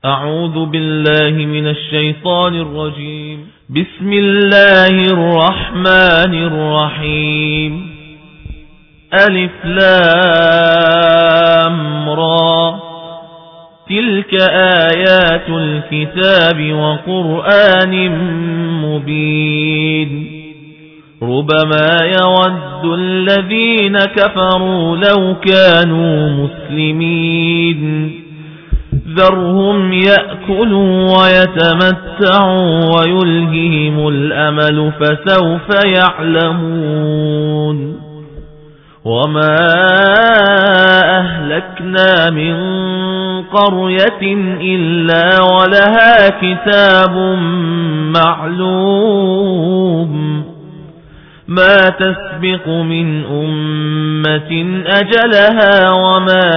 أعوذ بالله من الشيطان الرجيم. بسم الله الرحمن الرحيم. ألف لام را، تلك آيات الكتاب وقرآن مبين. ربما يود الذين كفروا لو كانوا مسلمين. ذرهم يأكلوا ويتمتعوا ويلههم الأمل فسوف يعلمون. وما أهلكنا من قرية إلا ولها كتاب معلوم. ما تسبق من أمة أجلها وما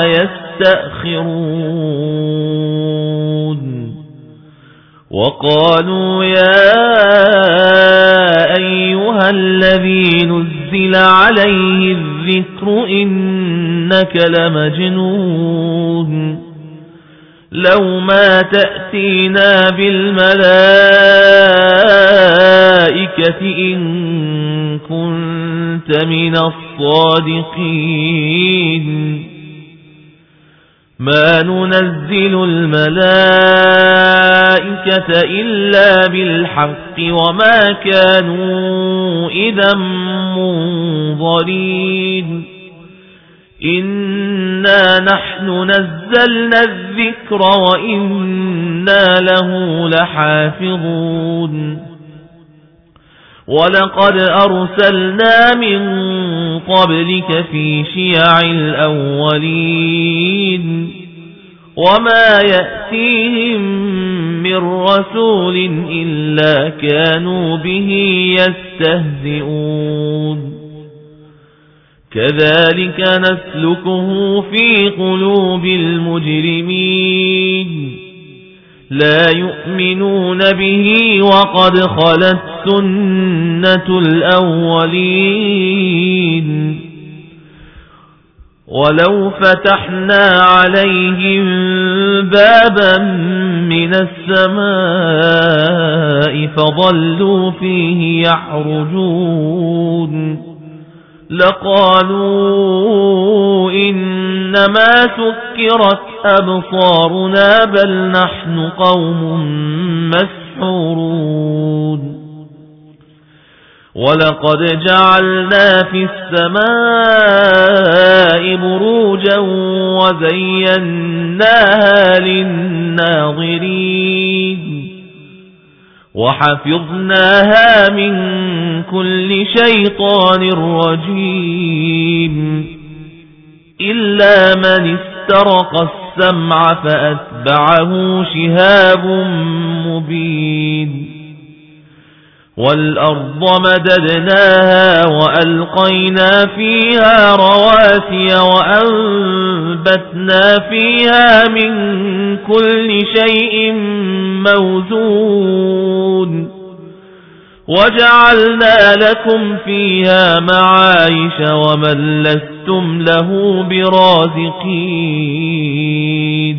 يستأخرون. وقالوا يا أيها الذي نزل عليه الذكر إنك لمجنون. لو ما تأتينا بالملائكة إن كنت من الصادقين. ما ننزل الملائكة إلا بالحق وما كانوا إذا منظرين. إنا نحن نزلنا الذكر وإنا له لحافظون. ولقد أرسلنا من قبلك في شيع الأولين وما يأتيهم من رسول إلا كانوا به يستهزئون. كذلك نسلكه في قلوب المجرمين. لا يؤمنون به وقد خلت سنة الأولين. ولو فتحنا عليهم بابا من السماء فظلوا فيه يعرجون لقالوا إنما سكرت أبصارنا بل نحن قوم مسحورون. ولقد جعلنا في السماء بروجا وزيناها للناظرين وحفظناها من كل شيطان رجيم إلا من استرق السمع فأتبعه شهاب مبين. والأرض مددناها وألقينا فيها رواسي وأنبتنا فيها من كل شيء موزون وجعلنا لكم فيها معايش ومن لستم له برازقين.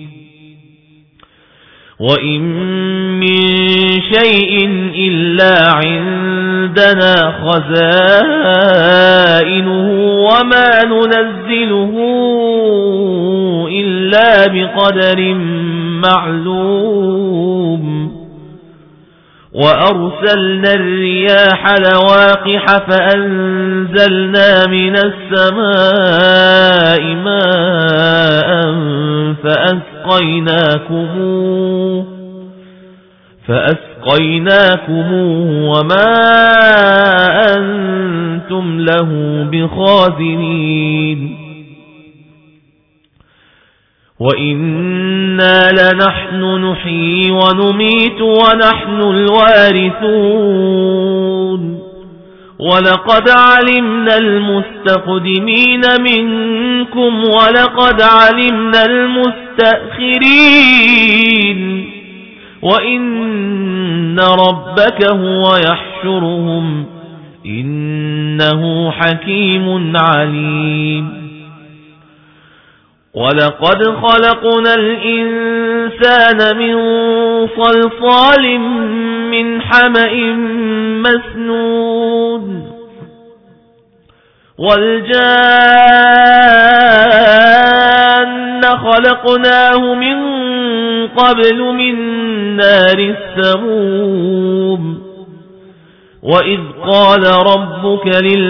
وإن من شيء إلا عندنا خزائنه وما ننزله إلا بقدر معلوم. وأرسلنا الرياح لواقح فأنزلنا من السماء ماء فأسقيناكموه وما أنتم له بخازنين. وإنا لنحن نحيي ونميت ونحن الوارثون. ولقد علمنا المستقدمين منكم ولقد علمنا المستأخرين وإن ربك هو يحشرهم إنه حكيم عليم. ولقد خلقنا الإنسان من صلصال من حمأ مسنون والجان خلقناه من قبل من نار السموم وإذ قال ربك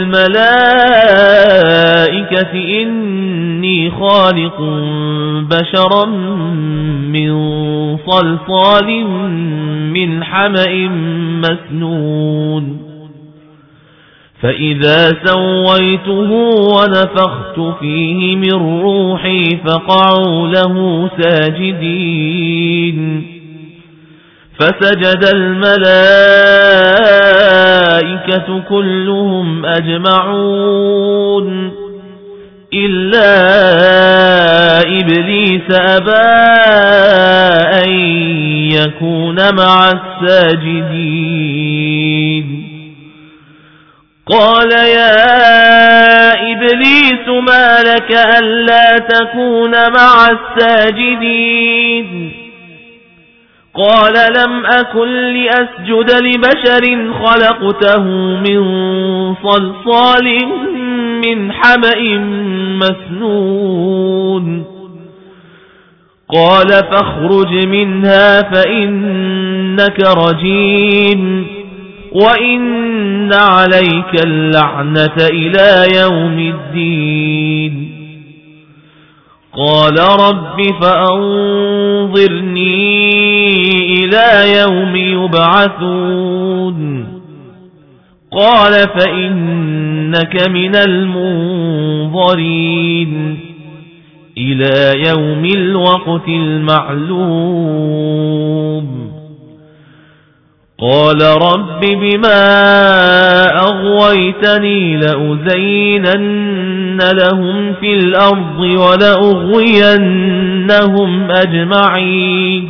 للملائكة إني خالق بشرا من صلصال من حمأ مسنون فإذا سويته ونفخت فيه من روحي فقعوا له ساجدين فسجد الملائكة كلهم أجمعون إلا إبليس أبى أن يكون مع الساجدين قال يا إبليس ما لك ألا تكون مع الساجدين قال لم أكن لأسجد لبشر خلقته من صلصال من حمأ مسنون قال فاخرج منها فإنك رجيم وإن عليك اللعنة إلى يوم الدين قال رب فأنظرني إلى يوم يبعثون قال فإنك من المنظرين إلى يوم الوقت المعلوم قال رب بما أغويتني لأزينن لهم في الأرض ولأغوينهم أجمعين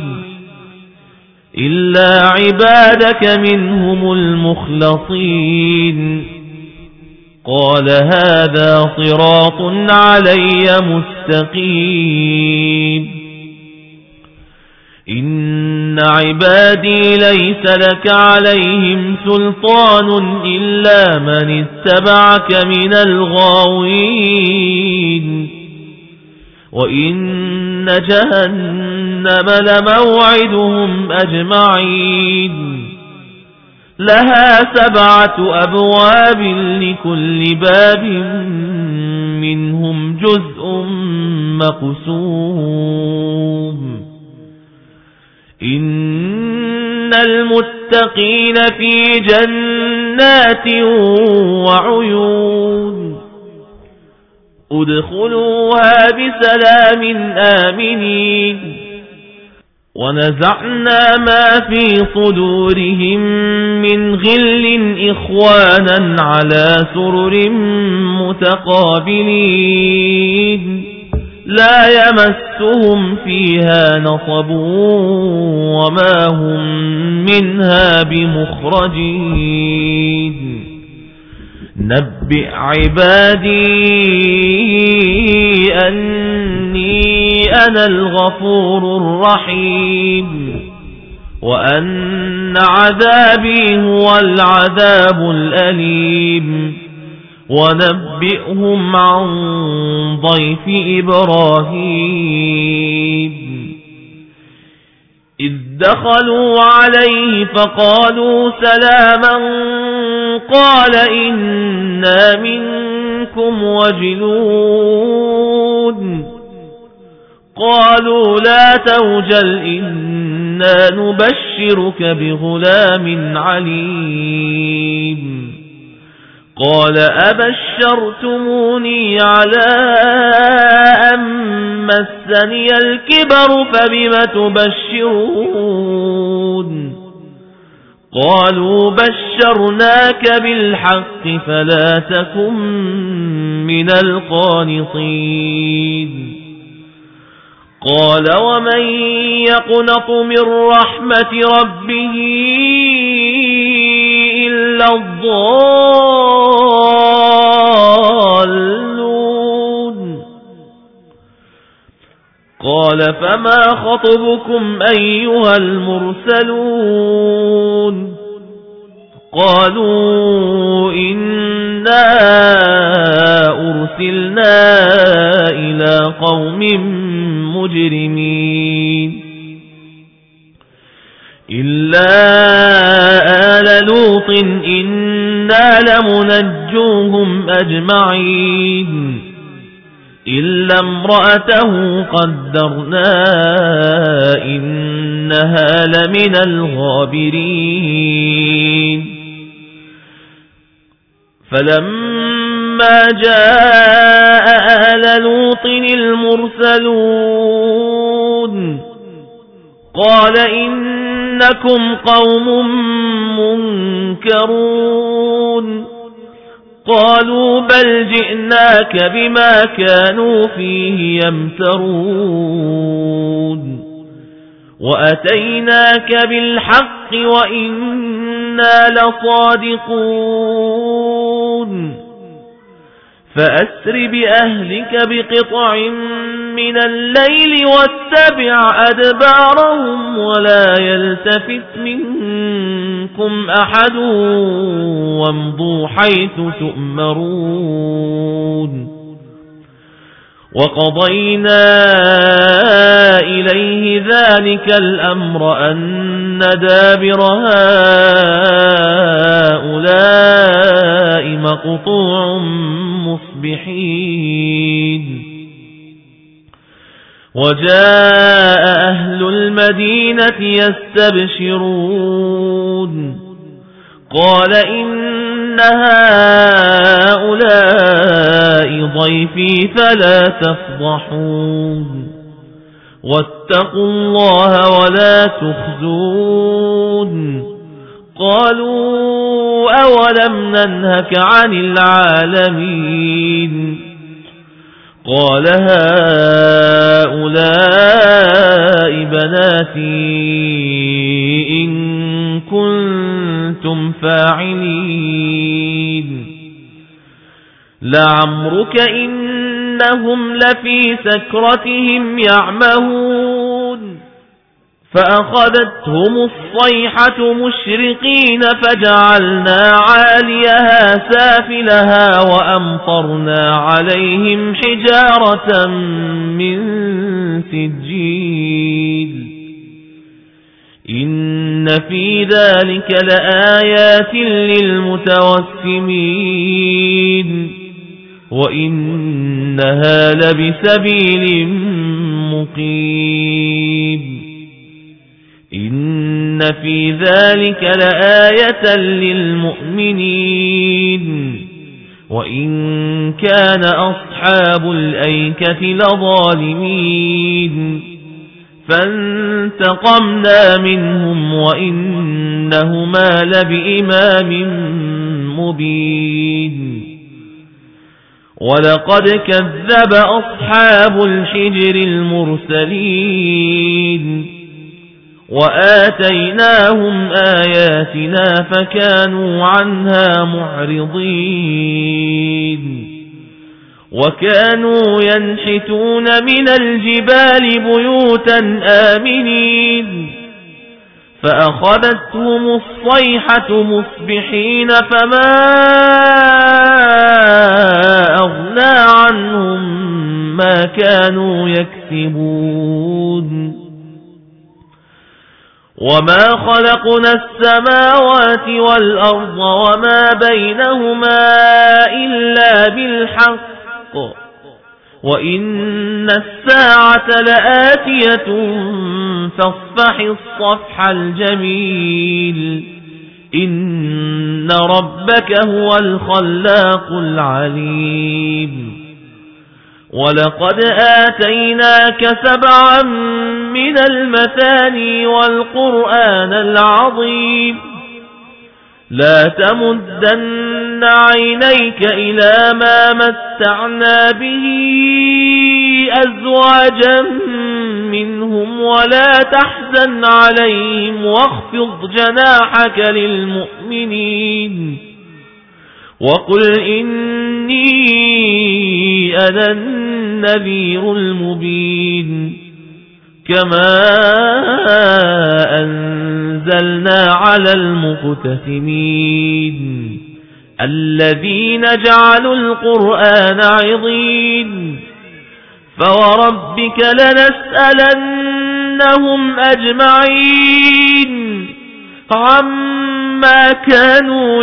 إلا عبادك منهم المخلصين قال هذا صراط علي مستقيم إن عبادي ليس لك عليهم سلطان إلا من اتبعك من الغاوين وإن جهنم لموعدهم أجمعين لها 7 أبواب لكل باب منهم جزء مقسوم إن المتقين في جنات وعيون ادخلوها بسلام آمنين ونزعنا ما في صدورهم من غل إخوانا على سرر متقابلين لا يمسهم فيها نصب وما هم منها بمخرجين نبئ عبادي أني أنا الغفور الرحيم وأن عذابي هو العذاب الأليم ونبئهم عن ضيف إبراهيم إذ دخلوا عليه فقالوا سلاما قال إنا منكم وجلون قالوا لا توجل إنا نبشرك بغلام عليم قال أبشرتموني على أن مسني الكبر فبم تبشرون قالوا بشرناك بالحق فلا تكن من القانطين قال ومن يقنط من رحمة ربه إلا الضالون قال فما خطبكم أيها المرسلون قالوا إنا أرسلنا إلى قوم مجرمين إلا آل لوط إنا لمنجوهم أجمعين إلا امرأته قدرنا إنها لمن الغابرين فلما جاء آل لوط المرسلون قال إنكم قوم منكرون قالوا بل جئناك بما كانوا فيه يمترون وأتيناك بالحق وإنا لصادقون فأسر بأهلك بقطع من الليل واتبع أدبارهم ولا يلتفت منكم أحد وامضوا حيث تؤمرون وقضينا إليه ذلك الأمر أن دابر هؤلاء مقطوع مصبحين وجاء أهل المدينة يستبشرون قال إن هؤلاء ضيفي فلا تفضحون واتقوا الله ولا تخزون قالوا أولم ننهك عن العالمين قال هؤلاء بناتي إن كنتم فاعلين لعمرك إنهم لفي سكرتهم يعمهون فأخذتهم الصيحة مشرقين فجعلنا عاليها سافلها وأمطرنا عليهم حجارة من سجيل إن في ذلك لآيات للمتوسمين وإنها لبسبيل مقيم إن في ذلك لآية للمؤمنين وإن كان أصحاب الأيكة لظالمين فانتقمنا منهم وإنهما لبإمام مبين ولقد كذب أصحاب الحجر المرسلين وآتيناهم آياتنا فكانوا عنها معرضين وكانوا ينحتون من الجبال بيوتا آمنين فأخذتهم الصيحة مصبحين فما أغنى عنهم ما كانوا يكسبون وما خلقنا السماوات والأرض وما بينهما إلا بالحق وإن الساعة لآتية فاصفح الصفح الجميل إن ربك هو الخلاق العليم ولقد آتيناك 7 من المثاني والقرآن العظيم لا تمدن عينيك إلى ما متعنا به أزواجا منهم ولا تحزن عليهم واخفض جناحك للمؤمنين وقل إني أنا النذير المبين كما أنزلنا على المقتسمين الذين جعلوا القرآن عضين فوربك لنسألنهم أجمعين عما كانوا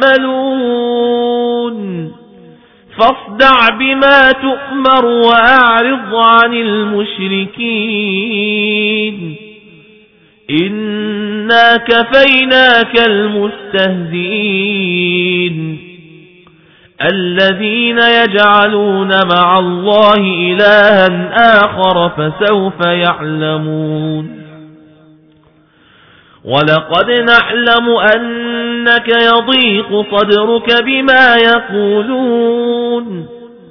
يعملون فاصدع بما تؤمر وأعرض عن المشركين إنا كفيناك المستهزئين الذين يجعلون مع الله إلها آخر فسوف يعلمون ولقد نعلم أنك يضيق صدرك بما يقولون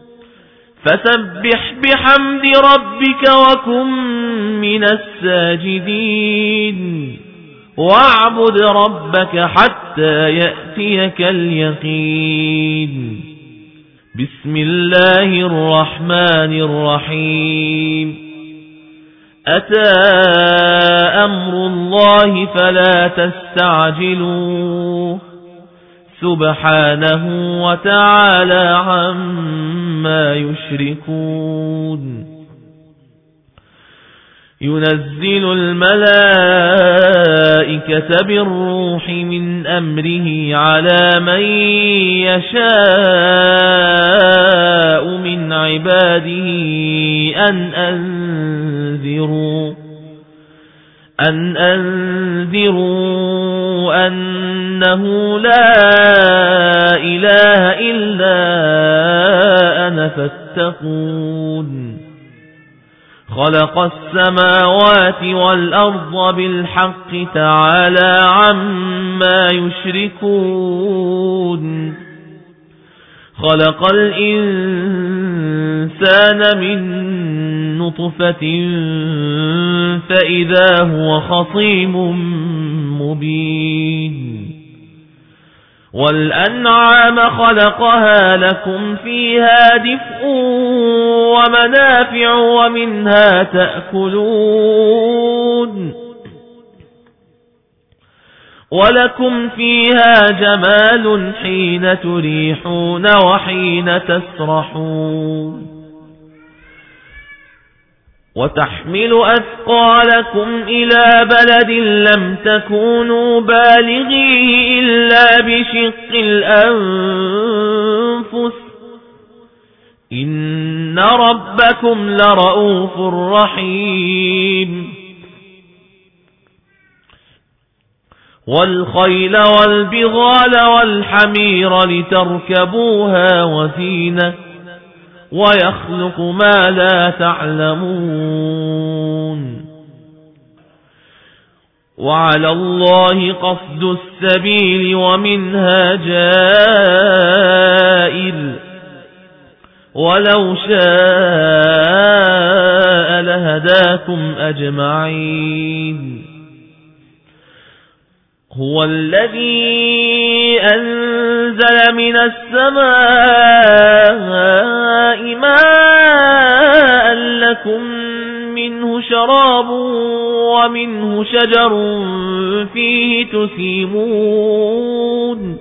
فسبح بحمد ربك وكن من الساجدين واعبد ربك حتى يأتيك اليقين بسم الله الرحمن الرحيم أتى أمر الله فلا تستعجلوه سبحانه وتعالى عما يشركون ينزل الملائكة بالروح من أمره على من يشاء من عباده أن أنذروا أنه لا إله إلا أنا فاتقون خلق السماوات والأرض بالحق تعالى عما يشركون خلق الإنسان من نطفة فإذا هو خصيم مبين والأنعام خلقها لكم فيها دفء ومنافع ومنها تأكلون ولكم فيها جمال حين تريحون وحين تسرحون وتحمل أثقالكم إلى بلد لم تكونوا بالغيه إلا بشق الأنفس إن ربكم لرؤوف رحيم والخيل والبغال والحمير لتركبوها وزينة ويخلق ما لا تعلمون وعلى الله قصد السبيل ومنها جائر ولو شاء لهداكم أجمعين هو الذي أنزل من السماء ماء لكم منه شراب ومنه شجر فيه تسيمون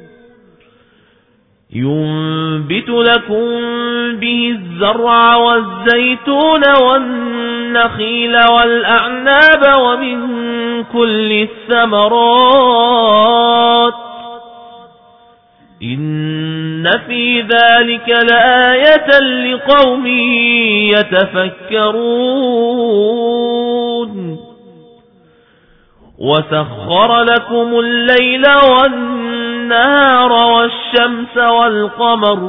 ينبت لكم به الزرع والزيتون والنخيل والأعناب ومن كل الثمرات إن في ذلك لآية لقوم يتفكرون وسخر لكم الليل والنهار والشمس والقمر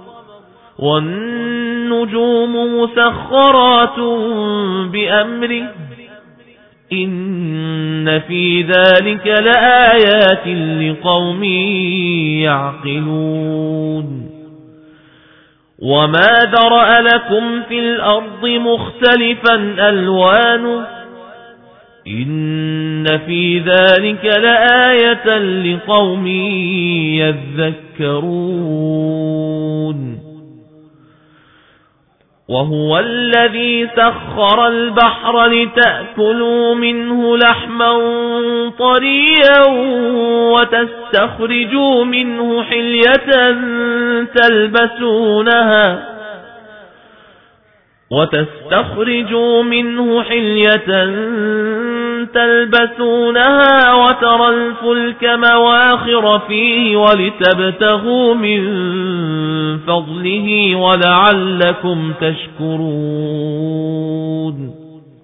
والنجوم مسخرات بأمره إن في ذلك لآيات لقوم يعقلون وما ذرأ لكم في الأرض مختلفا ألوانه إن في ذلك لآية لقوم يذكرون وهو الذي سخر البحر لتأكلوا منه لحما طريا وتستخرجوا منه حلية تلبسونها وترى الفلك مواخر فيه ولتبتغوا من فضله ولعلكم تشكرون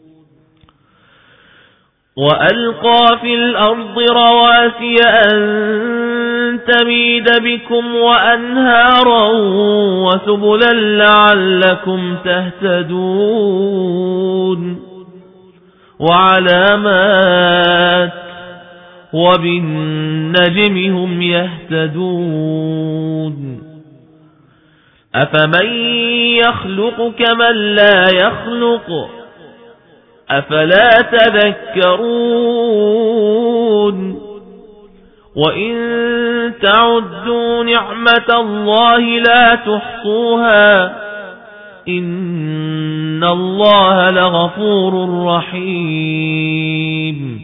وألقى في الأرض رواسي أن تميد بكم وأنهارا وسبلا لعلكم تهتدون وعلامات وبالنجم هم يهتدون أفمن يخلق كمن لا يخلق أفلا تذكرون وإن تعدوا نعمة الله لا تحصوها إن الله لغفور رحيم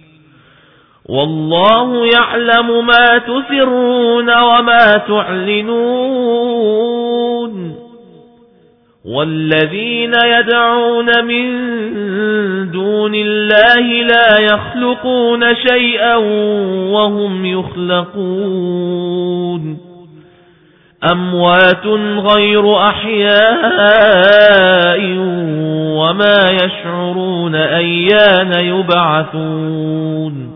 والله يعلم ما تسرون وما تعلنون والذين يدعون من دون الله لا يخلقون شيئا وهم يخلقون أموات غير أحياء وما يشعرون أيان يبعثون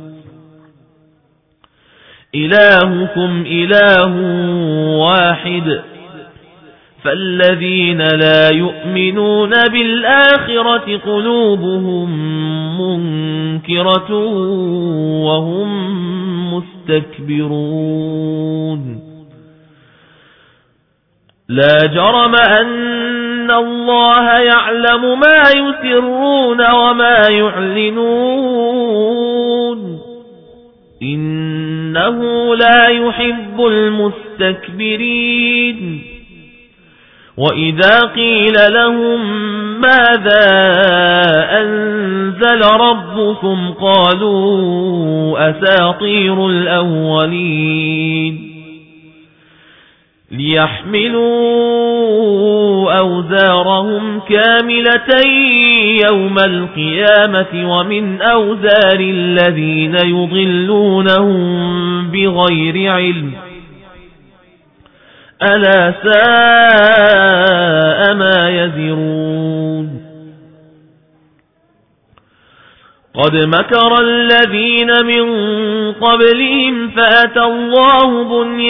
إلهكم إله واحد فالذين لا يؤمنون بالآخرة قلوبهم منكرة وهم مستكبرون لا جرم أن الله يعلم ما يسرون وما يعلنون إنه لا يحب المستكبرين وإذا قيل لهم ماذا أنزل ربكم قالوا أساطير الأولين ليحملوا أوزارهم كاملة يوم القيامة ومن أوزار الذين يضلونهم بغير علم ألا ساء ما يزرون قد مكر الذين من قبلهم فأتى الله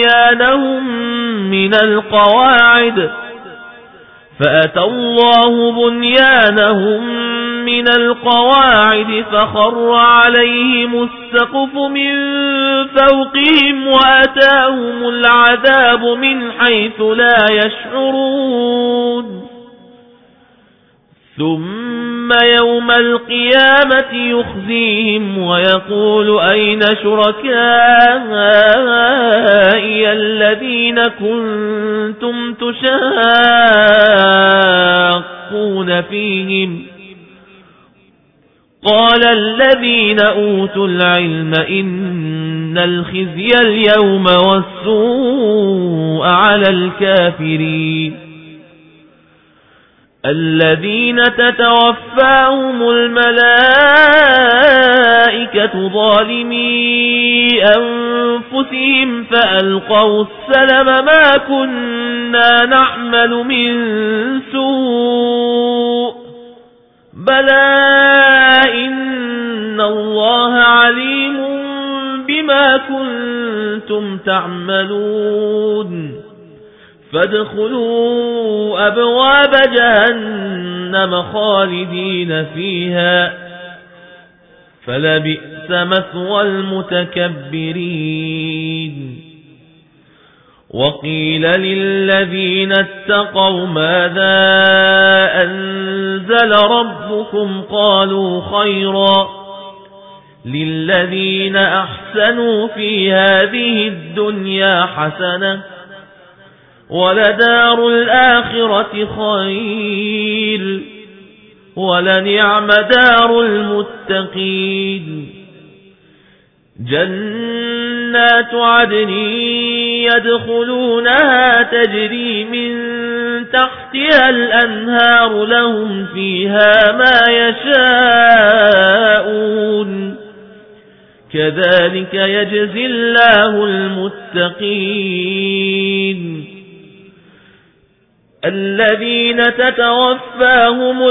بنيانهم من القواعد فخر عليهم السقف من فوقهم وأتاهم العذاب من حيث لا يشعرون ثم يوم القيامة يخزيهم ويقول أين شركائي الذين كنتم تشاقون فيهم قال الذين أوتوا العلم إن الخزي اليوم والسوء على الكافرين الذين تتوفاهم الملائكة ظالمي أنفسهم فألقوا السلم ما كنا نعمل من سوء بلى إن الله عليم بما كنتم تعملون فادخلوا أبواب جهنم خالدين فيها فلبئس مثوى المتكبرين وقيل للذين اتقوا ماذا أنزل ربكم قالوا خيرا للذين أحسنوا في هذه الدنيا حسنة ولدار الآخرة خير ولنعم دار المتقين جنات عدن يدخلونها تجري من تحتها الأنهار لهم فيها ما يشاءون كذلك يجزي الله المتقين الذين تتوفاهم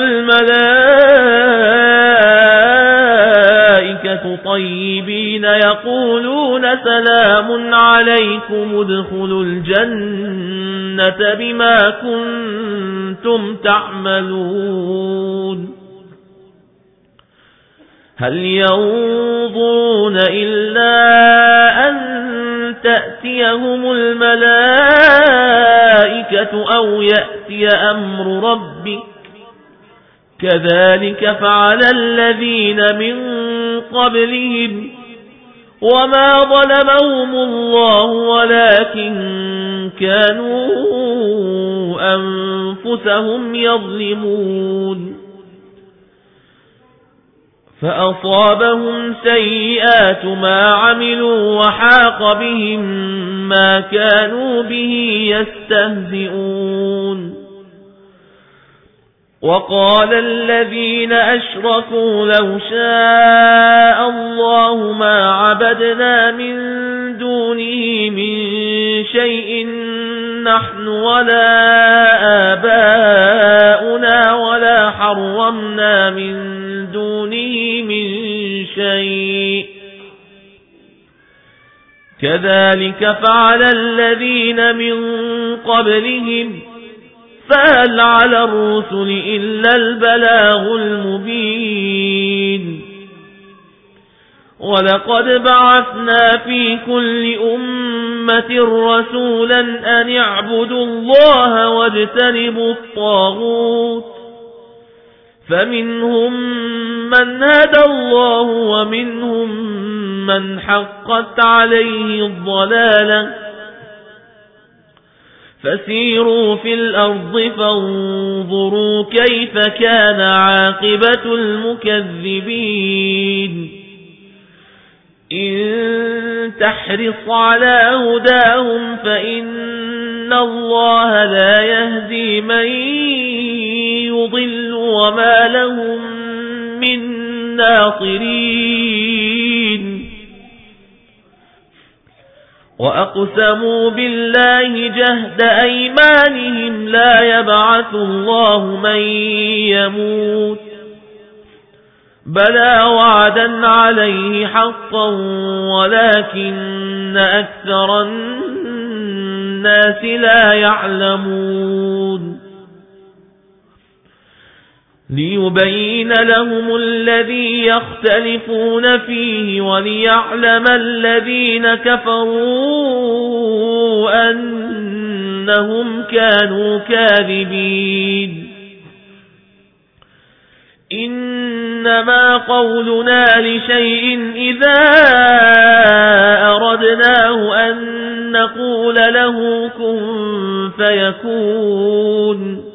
الملائكة طيبين يقولون سلام عليكم ادخلوا الجنة بما كنتم تعملون هل ينظرون إلا أن تأتيهم الملائكة أو يأتي أمر ربك كذلك فعل الذين من قبلهم وما ظلمهم الله ولكن كانوا أنفسهم يظلمون فأصابهم سيئات ما عملوا وحاق بهم ما كانوا به يستهزئون وقال الذين أشركوا لو شاء الله ما عبدنا من دونه من شيء نحن ولا آباؤنا ولا حرمنا من دونه من شيء كذلك فعل الذين من قبلهم فهل على الرسل إلا البلاغ المبين ولقد بعثنا في كل أمة رسولا أن اعبدوا الله واجتنبوا الطاغوت فمنهم من هدى الله ومنهم من حقت عليه الضلالة فسيروا في الأرض فانظروا كيف كان عاقبة المكذبين إن تحرص على هداهم فإن الله لا يهدي من يضل وما لهم من ناصرين وأقسموا بالله جهد أيمانهم لا يبعث الله من يموت بلى وعدا عليه حقا ولكن أكثر الناس لا يعلمون ليبين لهم الذي يختلفون فيه وليعلم الذين كفروا أنهم كانوا كاذبين إنما قولنا لشيء إذا أردناه أن نقول له كن فيكون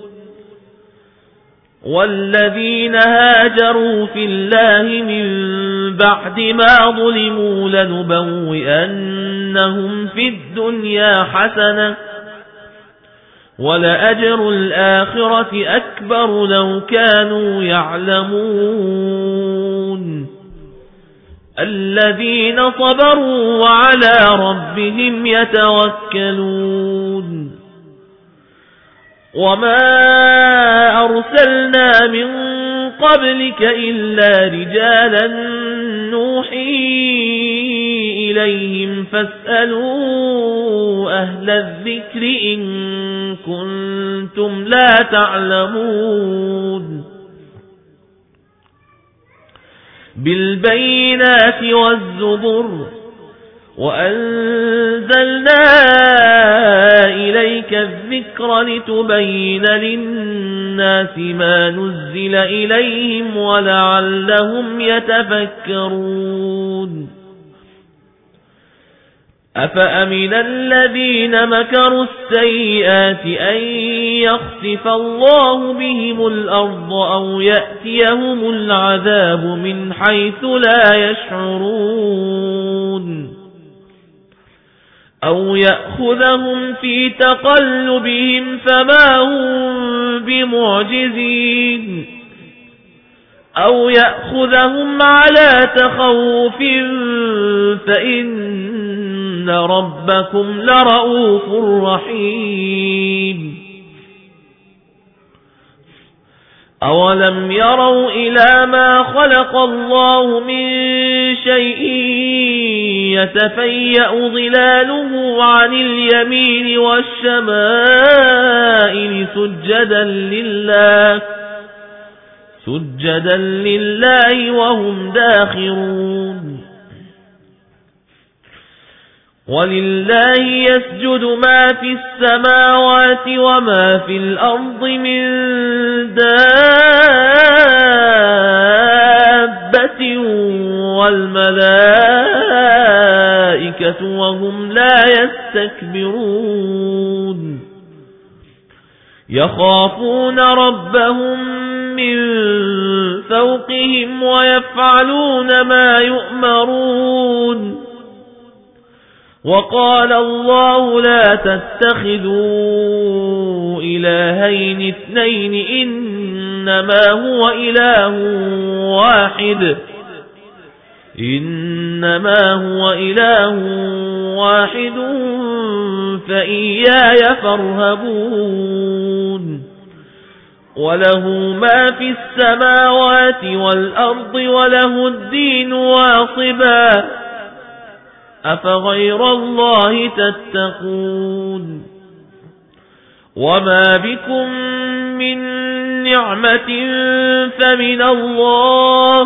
والذين هاجروا في الله من بعد ما ظلموا لنبوئنهم في الدنيا حسنة ولأجر الآخرة أكبر لو كانوا يعلمون الذين صبروا وعلى ربهم يتوكلون وما أرسلنا من قبلك إلا رجالا نوحي إليهم فاسألوا أهل الذكر إن كنتم لا تعلمون بالبينات والزبر وأنزلنا إليك الذكر لتبين للناس ما نزل إليهم ولعلهم يتفكرون أفأمن الذين مكروا السيئات أن يخسف الله بهم الأرض أو يأتيهم العذاب من حيث لا يشعرون أو يأخذهم في تقلبهم فما هم بمعجزين أو يأخذهم على تخوف فإن ربكم لرؤوف رحيم أولم يروا إلى ما خلق الله من شيء يتفيأ ظلاله عن اليمين والشمائل سجدا لله وهم داخرون ولله يسجد ما في السماوات وما في الأرض من دابة والملائكة وهم لا يستكبرون يخافون ربهم من فوقهم ويفعلون ما يؤمرون وقال الله لا تتخذوا إلهين اثنين إنما هو إله واحد فإياي فارهبون وله ما في السماوات والأرض وله الدين واصبا أفغير الله تتقون وما بكم من نعمة فمن الله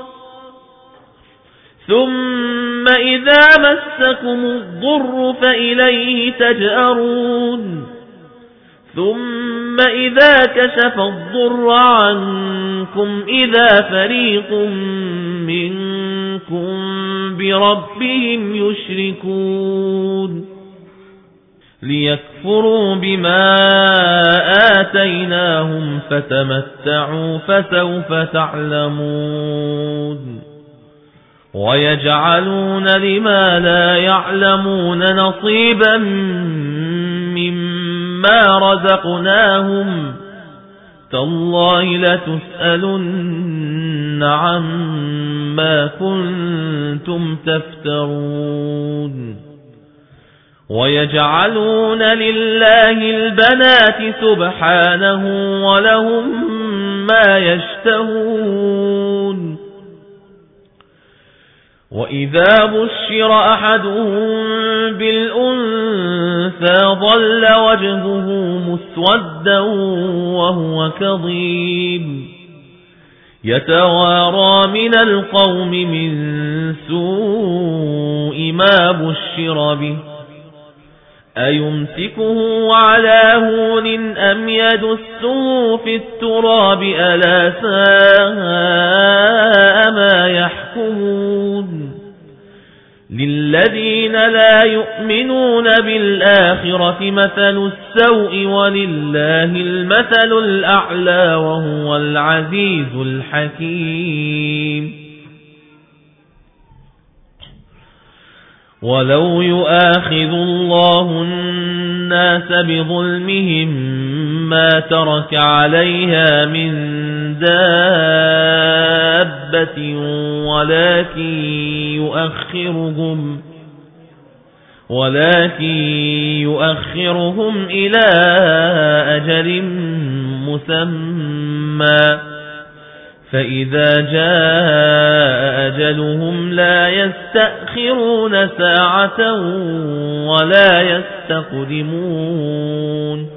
ثم إذا مسكم الضر فإليه تجأرون ثم إذا كشف الضر عنكم إذا فريق منكم بربهم يشركون ليكفروا بما آتيناهم فتمتعوا فسوف تعلمون ويجعلون لما لا يعلمون نصيبا مما رزقناهم تالله لتسألن عما كنتم تفترون ويجعلون لله البنات سبحانه ولهم ما يشتهون وإذا بشر أحدهم بالأنثى ظل وجهه مسودا وهو كظيم يتوارى من القوم من سوء ما بشر به أيمسكه على هون أم يدسه في التراب ألا ساء ما يحكمون للذين لا يؤمنون بالآخرة مثل السوء ولله المثل الأعلى وهو العزيز الحكيم ولو يؤاخذ الله الناس بظلمهم ما ترك عليها من دابة ولكن يؤخرهم إلى أجل مسمى فإذا جاء أجلهم لا يستأخرون ساعة ولا يستقدمون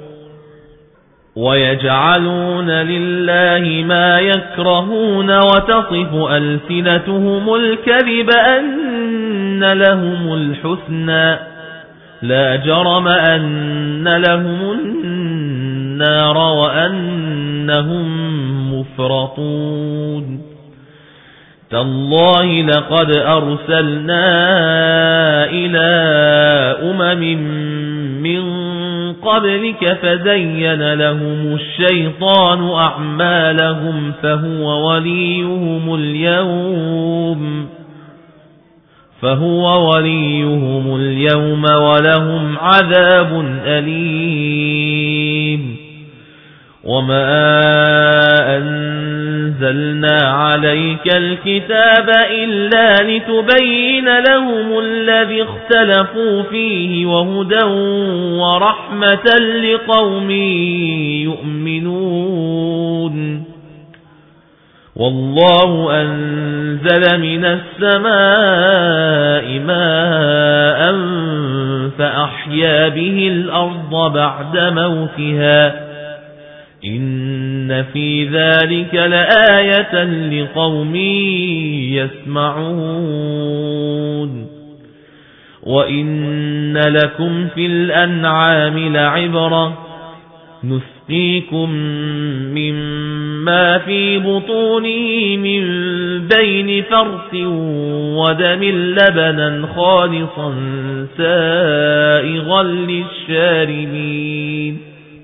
ويجعلون لله ما يكرهون وتصف ألسنتهم الكذب أن لهم الحسنى لا جرم أن لهم النار وأنهم مفرطون تالله لقد أرسلنا إلى من قبلك فزين لهم الشيطان أعمالهم فهو وليهم اليوم ولهم عذاب أليم وما أنزلنا عليك الكتاب إلا لتبين لهم الذي اختلفوا فيه وهدى ورحمة لقوم يؤمنون والله أنزل من السماء ماء فأحيا به الأرض بعد موتها إن في ذلك لآية لقوم يسمعون وإن لكم في الأنعام لعبرة نسقيكم مما في بطونه من بين فرث ودم لبنا خالصا سائغا للشاربين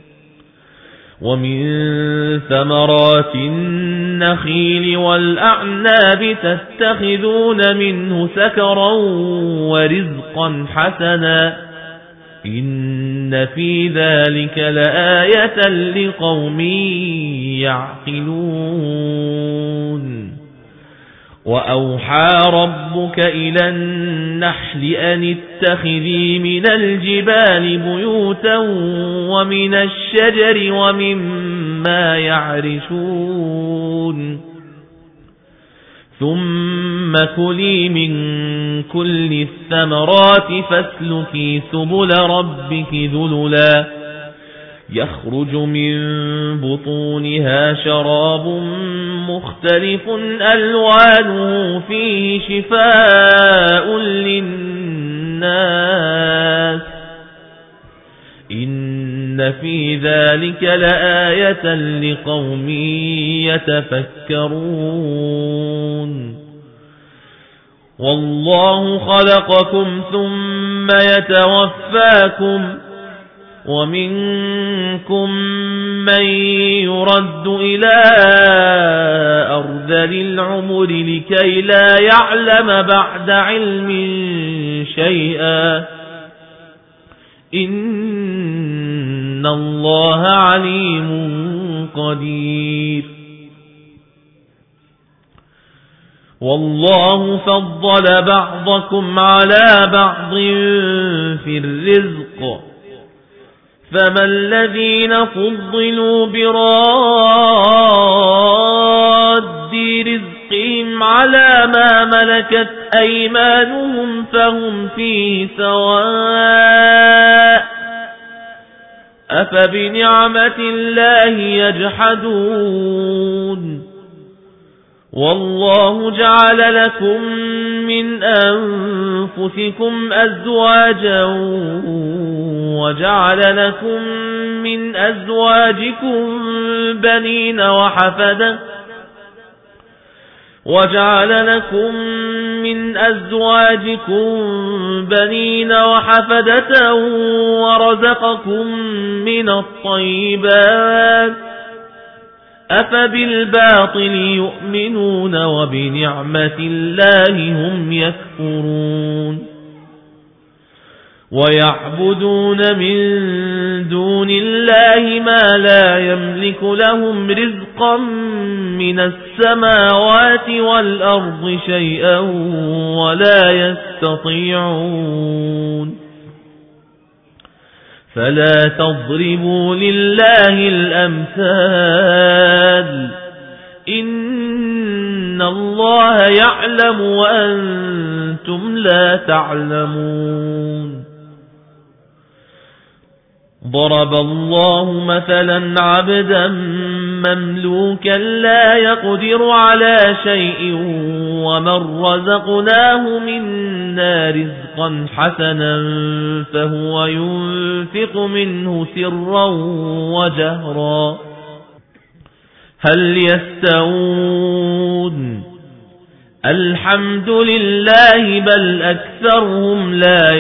ومن ثمرات النخيل والأعناب تتخذون منه سكرا ورزقا حسنا إن في ذلك لآية لقوم يعقلون وأوحى ربك إلى النحل أن اتخذي من الجبال بيوتا ومن الشجر ومما يعرشون ثم كلي من كل الثمرات فاسلكي سبل ربك ذللا يخرج من بطونها شراب مختلف ألوانه فيه شفاء للناس إن في ذلك لآية لقوم يتفكرون والله خلقكم ثم يتوفاكم ومنكم من يرد إلى أرذل العمر لكي لا يعلم بعد علم شيئا إن الله عليم قدير والله فضل بعضكم على بعض في الرزق فما الذين فضلوا براد رزقهم على ما ملكت أيمانهم فهم فيه سواء أفبنعمة الله يجحدون والله جعل لكم من أنفسكم أزواجا وجعل لكم من أزواجكم بنين وحفدة ورزقكم من الطيبات أفبالباطل يؤمنون وبنعمة الله هم يكفرون ويعبدون من دون الله ما لا يملك لهم رزقا من السماوات والأرض شيئا ولا يستطيعون فلا تضربوا لله الأمثال إن الله يعلم وأنتم لا تعلمون ضرب الله مثلا عبدا مملوكا لا يقدر على شيء ومن رزقناه منا رزقا حسنا فهو ينفق منه سرا وجهرا هل يستوون الحمد لله بل أكثرهم لا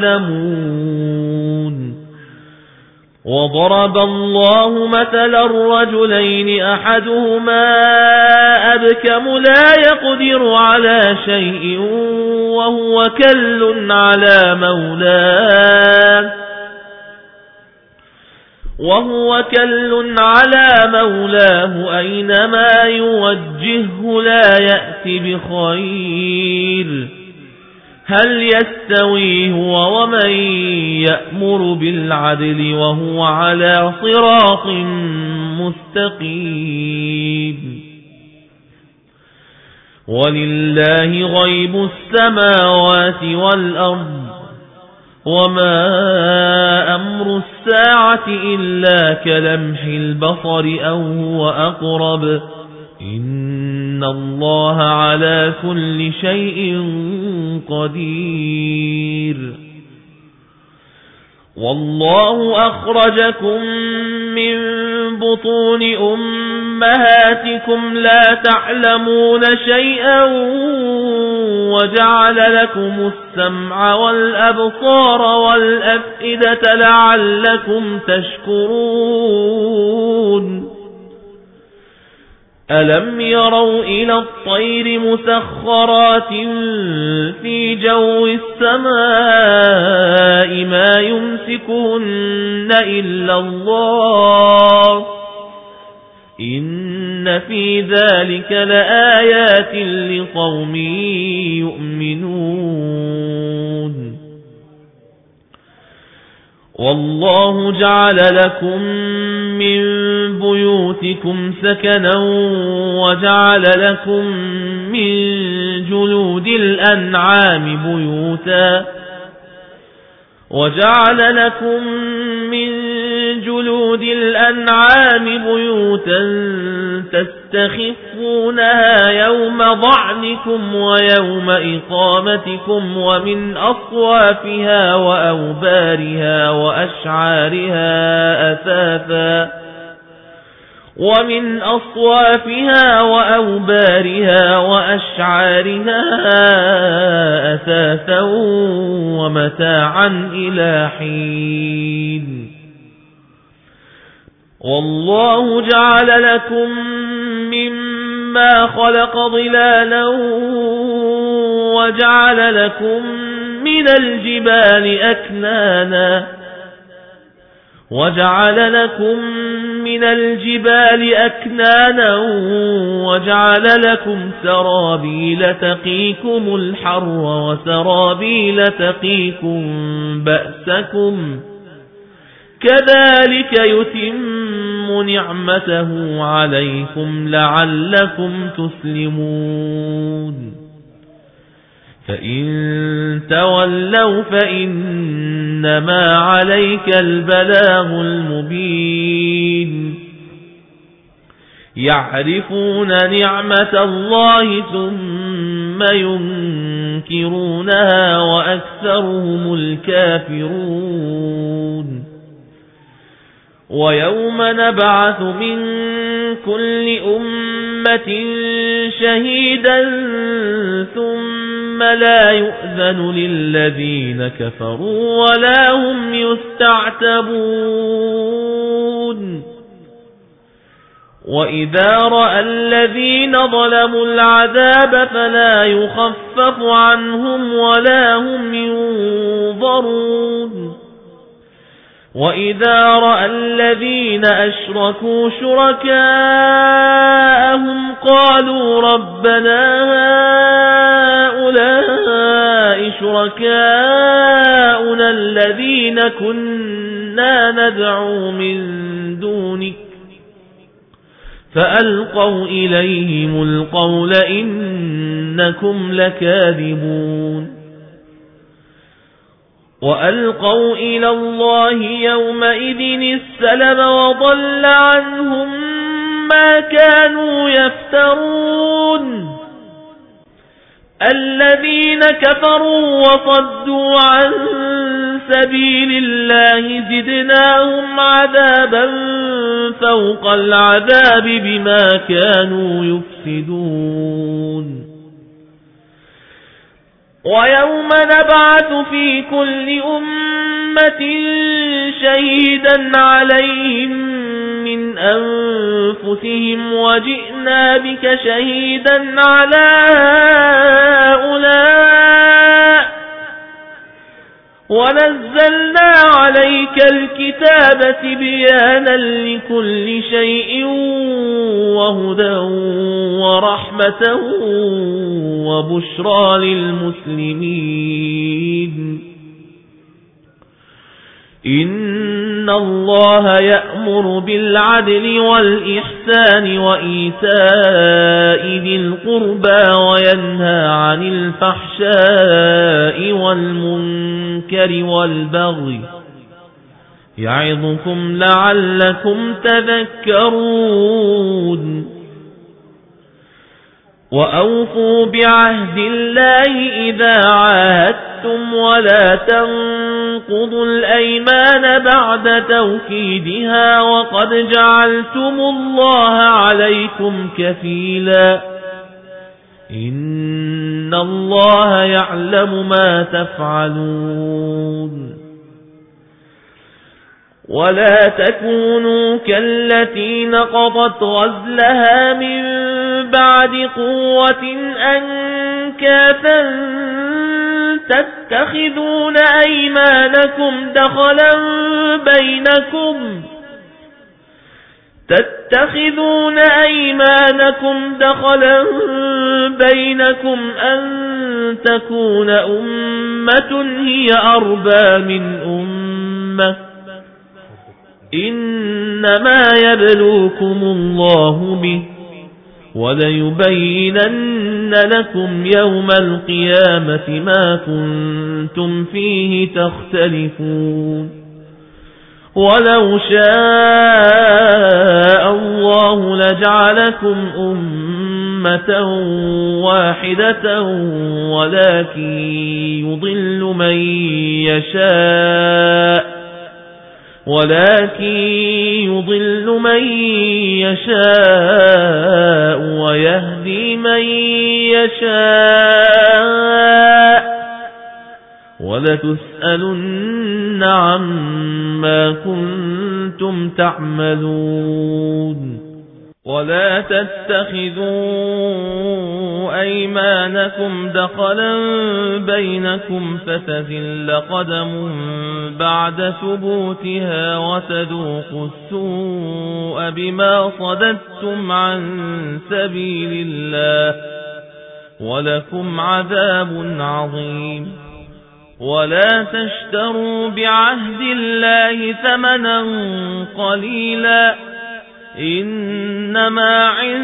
يعلمون. وضرب الله مثلا الرجلين أحدهما أبكم لا يقدر على شيء وهو كل على مولاه أينما يوجهه لا يأتي بخير. هل يستوي هو ومن يأمر بالعدل وهو على صراط مستقيم؟ ولله غيب السماوات والأرض وما أمر الساعة إلا كلمح البصر أو هو أقرب إن الله على كل شيء قدير. والله أخرجكم من بطون أمهاتكم لا تعلمون شيئا وجعل لكم السمع والأبصار والأفئدة لعلكم تشكرون. ألم يروا إلى الطير مسخرات في جو السماء ما يمسكهن إلا الله إن في ذلك لآيات لقوم يؤمنون. والله جعل لكم من بيوتكم سكنا وجعل لكم من جلود الأنعام بيوتا تستخفونها يوم ضعنكم ويوم إقامتكم ومن أصوافها وأوبارها وأشعارها أثاثا ومتاعا إلى حين. والله جعل لكم مما خلق ظلالا وجعل لكم من الجبال أكنانا وجعل لكم سرابيل تقيكم الحر وسرابيل تقيكم بأسكم كذلك يتم نعمته عليكم لعلكم تسلمون. فإن تولوا فإنما عليك البلاغ المبين. يعرفون نعمة الله ثم ينكرونها وأكثرهم الكافرون. ويوم نبعث من كل أمة شهيدا ثم لا يؤذن للذين كفروا ولا هم يستعتبون. وإذا رأى الذين ظلموا العذاب فلا يخفف عنهم ولا هم ينظرون. وإذا رأى الذين أشركوا شركاءهم قالوا ربنا هؤلاء شركاؤنا الذين كنا ندعو من دونك فألقوا إليهم القول إنكم لكاذبون. وألقوا إلى الله يومئذ السلم وضل عنهم ما كانوا يفترون. الذين كفروا وصدوا عن سبيل الله زدناهم عذابا فوق العذاب بما كانوا يفسدون. ويوم نبعث في كل أمة شهيدا عليهم من أنفسهم وجئنا بك شهيدا على هؤلاء ونزلنا عليك الكتاب تبيانا لكل شيء وهدى ورحمة وبشرى للمسلمين إن الله يأمر بالعدل والإحسان وإيتاء ذي القربى وينهى عن الفحشاء والمنكر والبغي يعظكم لعلكم تذكرون وأوفوا بعهد الله إذا عاهدتم ولا تنقضوا الأيمان بعد توكيدها وقد جعلتم الله عليكم كفيلا إن الله يعلم ما تفعلون ولا تكونوا كالتي نقضت غزلها من بعد قوة أنكاثا تتخذون أيمانكم دخلا بينكم أن تكون أمة هي أربى من أمة إنما يبلوكم الله به وليبينن لكم يوم القيامة ما كنتم فيه تختلفون ولو شاء الله لجعلكم أمة واحدة ولكن يضل من يشاء ويهدي من يشاء ولتسألن عما كنتم تعملون ولا تتخذوا أيمانكم دخلا بينكم فتزل قدم بعد ثبوتها وتذوقوا السوء بما صددتم عن سبيل الله ولكم عذاب عظيم ولا تشتروا بعهد الله ثمنا قليلا إنما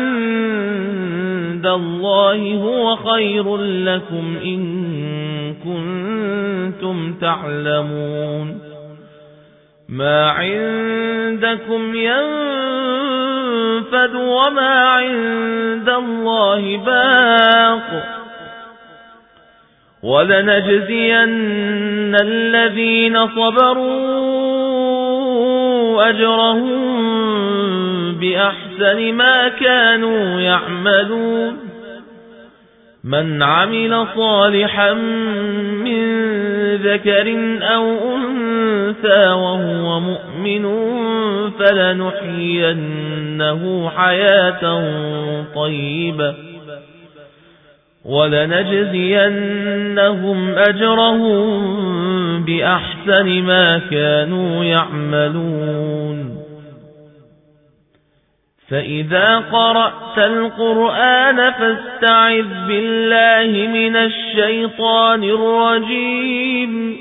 عند الله هو خير لكم إن كنتم تعلمون ما عندكم ينفد وما عند الله باق ولنجزين الذين صبروا أجرهم بأحسن ما كانوا يعملون من عمل صالحا من ذكر أو أنثى وهو مؤمن فلنحيينه حياة طيبة ولنجزينهم أجرهم بأحسن ما كانوا يعملون فإذا قرأت القرآن فاستعذ بالله من الشيطان الرجيم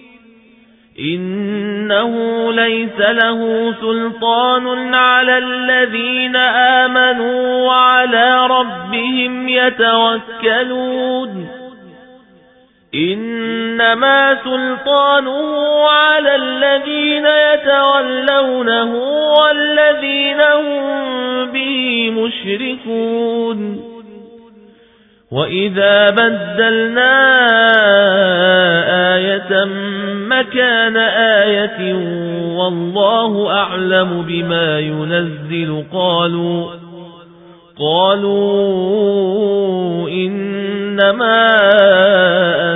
إنه ليس له سلطان على الذين آمنوا وعلى ربهم يتوكلون إنما سلطانه على الذين يتولونه والذين هم به مشركون وإذا بدلنا آية مكان آية والله أعلم بما ينزل قالوا إنما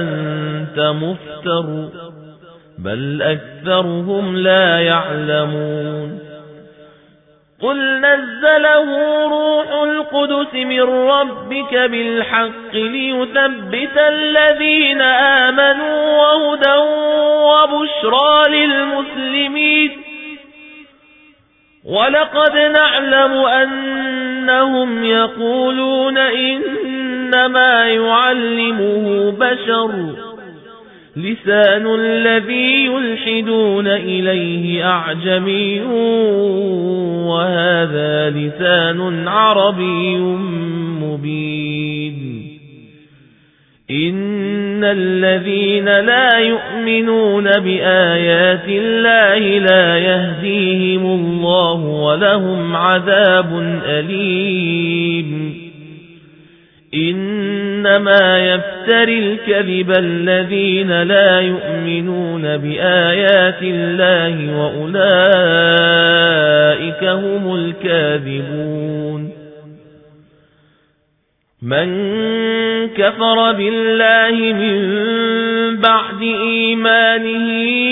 مفتر بل أكثرهم لا يعلمون قل نزله روح القدس من ربك بالحق ليثبت الذين آمنوا وهدى وبشرى للمسلمين ولقد نعلم أنهم يقولون إنما يعلمه بشر لسان الذي يلحدون إليه أعجمي وهذا لسان عربي مبين إن الذين لا يؤمنون بآيات الله لا يهديهم الله ولهم عذاب أليم إنما يفتري الكذب الذين لا يؤمنون بآيات الله وأولئك هم الكاذبون من كفر بالله من بعد إيمانه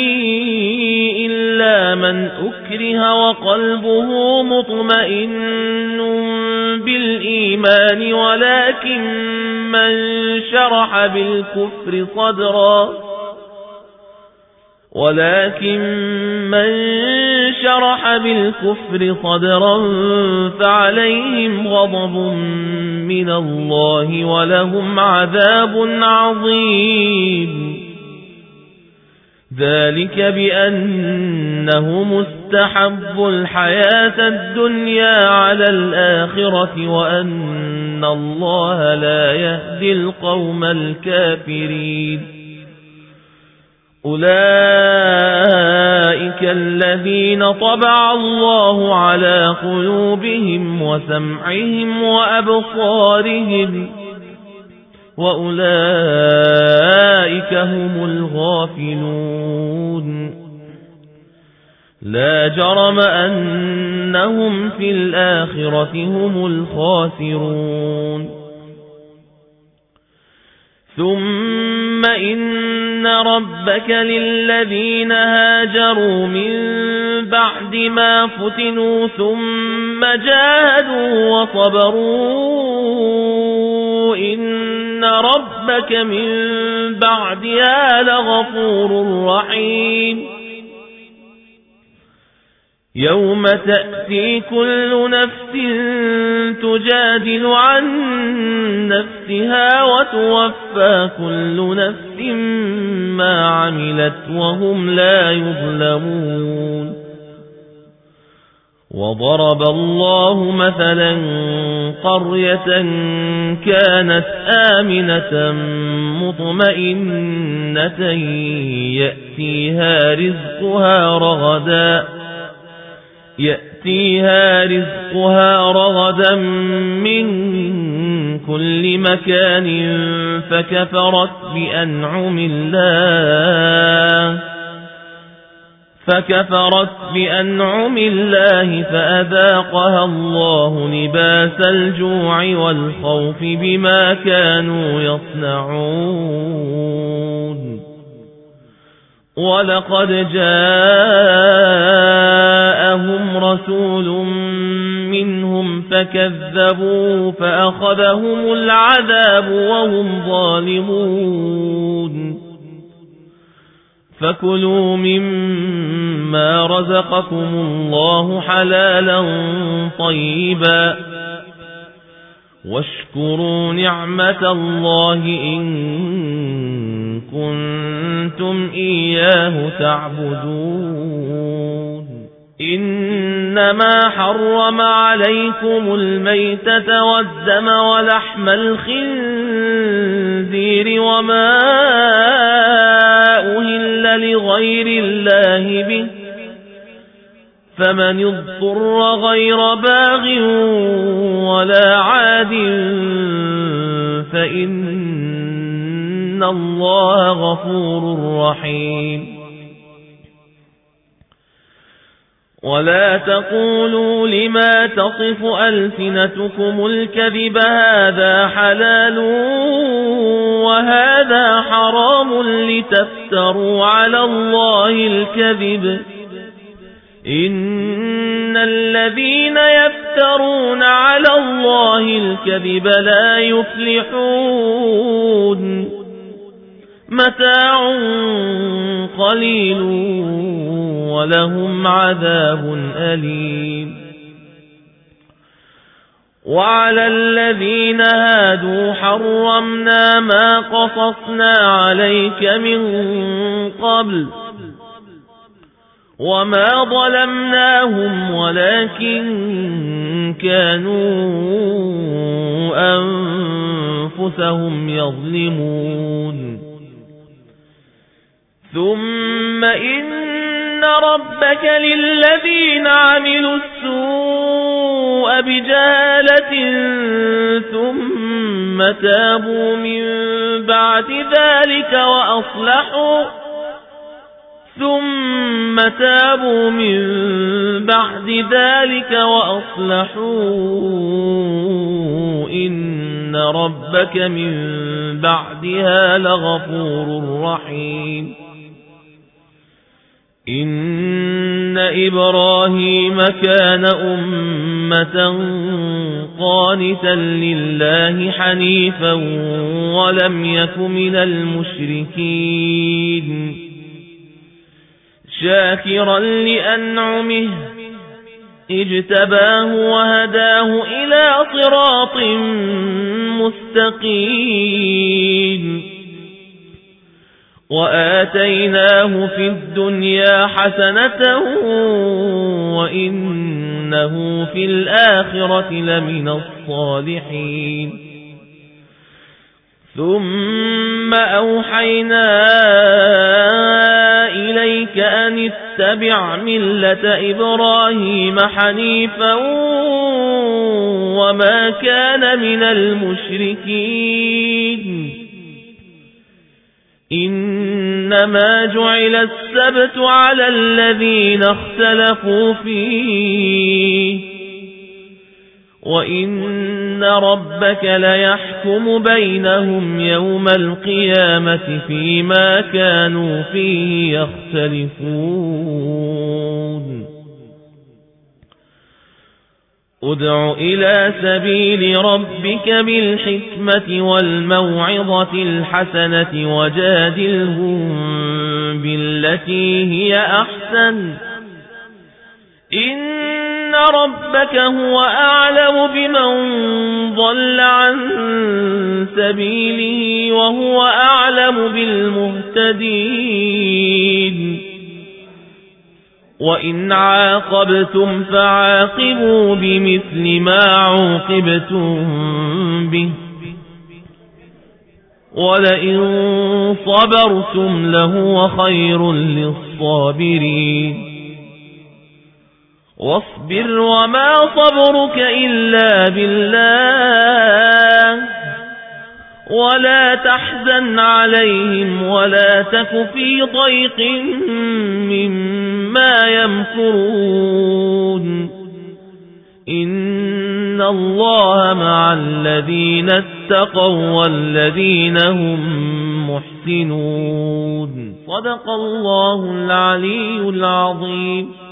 إلا من أكره وقلبه مطمئن بالإيمان ولكن من شرح بالكفر صدرا فعليهم غضب من الله ولهم عذاب عظيم ذلك بأنه مستحب الحياة الدنيا على الآخرة وأن الله لا يهدي القوم الكافرين أولئك الذين طبع الله على قلوبهم وسمعهم وأبصارهم وأولئك هم الغافلون لا جرم أنهم في الآخرة هم الخاسرون ثم إن ربك للذين هاجروا من بعد ما فتنوا ثم جاهدوا وصبروا إن ربك من بعدها لغفور رحيم يوم تأتي كل نفس تجادل عن نفسها وتوفى كل نفس ما عملت وهم لا يظلمون وضرب الله مثلا قرية كانت آمنة مطمئنة يأتيها رزقها رغدا من كل مكان فكفرت بأنعم الله فأذاقها الله لباس الجوع والخوف بما كانوا يصنعون ولقد جاءهم رسول منهم فكذبوا فأخذهم العذاب وهم ظالمون فكلوا مما رزقكم الله حلالا طيبا واشكروا نعمة الله إن كنتم إياه تعبدون إنما حرم عليكم الميتة والدم ولحم الخنزير وما أهل لغير الله به فمن اضطر غير باغ ولا عاد فإن الله غفور رحيم ولا تقولوا لما تصف ألسنتكم الكذب هذا حلال وهذا حرام لتفتروا على الله الكذب إن الذين يفترون على الله الكذب لا يفلحون متاع قليل ولهم عذاب أليم وعلى الذين هادوا حرمنا ما قصصنا عليك من قبل وما ظلمناهم ولكن كانوا أنفسهم يظلمون ثم إن ربك للذين عملوا السوء بجهالة ثم تابوا من بعد ذلك وأصلحوا إن ربك من بعدها لغفور رحيم إن إبراهيم كان أمة قانتا لله حنيفا ولم يك من المشركين شاكرا لأنعمه اجتباه وهداه إلى صراط مستقيم وآتيناه في الدنيا حسنة وإنه في الآخرة لمن الصالحين ثم أوحينا إليك أن اتبع ملة إبراهيم حنيفا وما كان من المشركين إنما جعل السبت على الذين اختلفوا فيه وإن ربك ليحكم بينهم يوم القيامة فيما كانوا فيه يختلفون ادع إلى سبيل ربك بالحكمة والموعظة الحسنة وجادلهم بالتي هي أحسن إن ربك هو أعلم بمن ضل عن سبيله وهو أعلم بالمهتدين وإن عاقبتم فعاقبوا بمثل ما عوقبتم به ولئن صبرتم لهو خير للصابرين واصبر وما صبرك إلا بالله ولا تحزن عليهم ولا تك في ضيق مما يمكرون إن الله مع الذين اتقوا والذين هم محسنون صدق الله العلي العظيم.